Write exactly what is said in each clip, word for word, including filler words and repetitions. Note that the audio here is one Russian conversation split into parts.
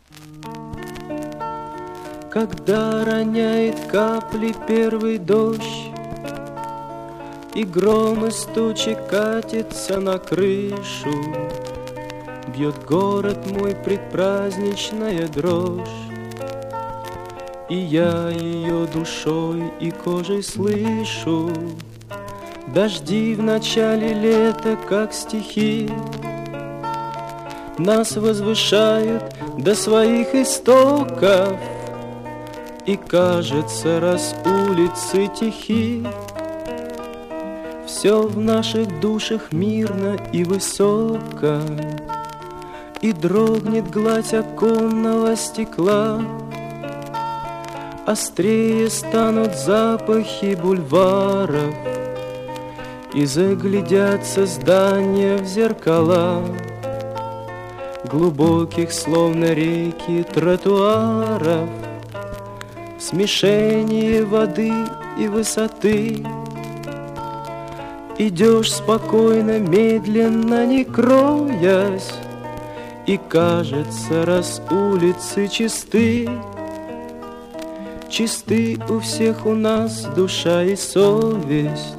Когда роняет капли первый дождь, и гром из тучи катится на крышу, бьет город мой предпраздничная дрожь, и я ее душой и кожей слышу. Дожди в начале лета, как стихи, нас возвышают до своих истоков, и кажется, раз улицы тихи, все в наших душах мирно и высоко, и дрогнет гладь оконного стекла, острее станут запахи бульваров, и заглядятся здания в зеркала глубоких, словно реки, тротуаров, смешение воды и высоты. Идешь спокойно, медленно, не кроясь, и кажется, раз улицы чисты, чисты у всех у нас душа и совесть.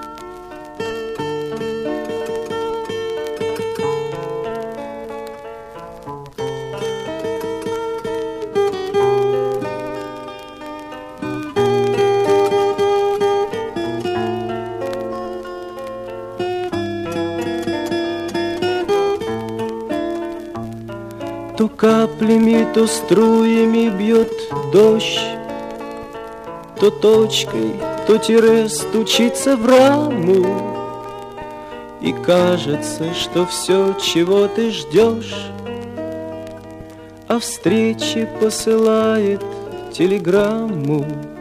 То каплями, то струями бьет дождь, то точкой, то тире стучится в раму, и кажется, что все, чего ты ждешь, о встрече посылает телеграмму.